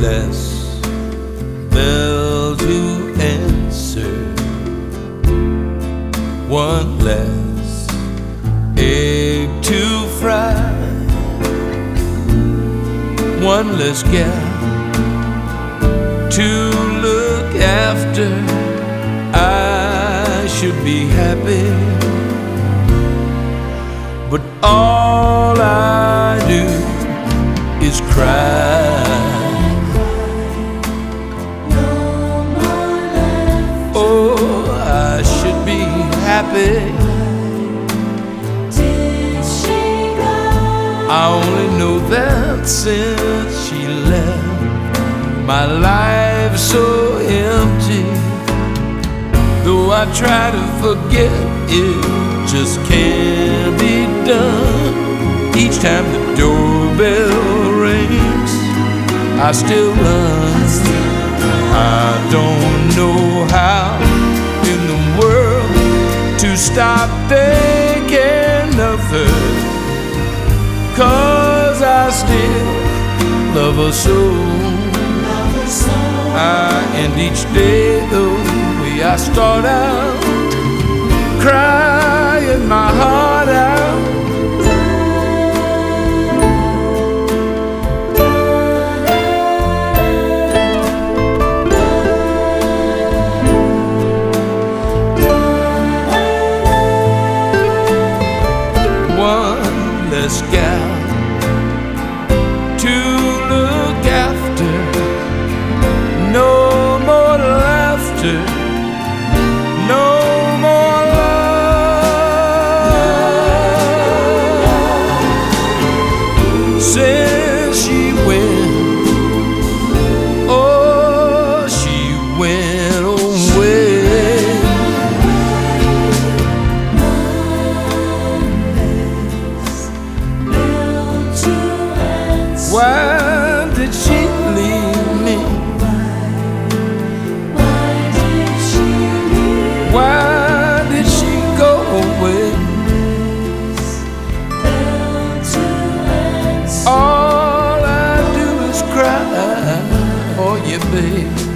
less bell to answer, one less egg to fry, one less gal to look after. I should be happy, but all I do is cry. Oh, I should be happy. I only know that since she left, my life's so empty. Though I try to forget, it just can't be done. Each time the doorbell rings, I still run. I don't know how in the world to stop thinking of her, 'cause I still love her so. I end each day the way I start out, crying my heart out. One less gal to look after, no more laughter, no more love. Since she went, oh, she went away. Why did she leave me? Why did she go away? All I do is cry for you, babe.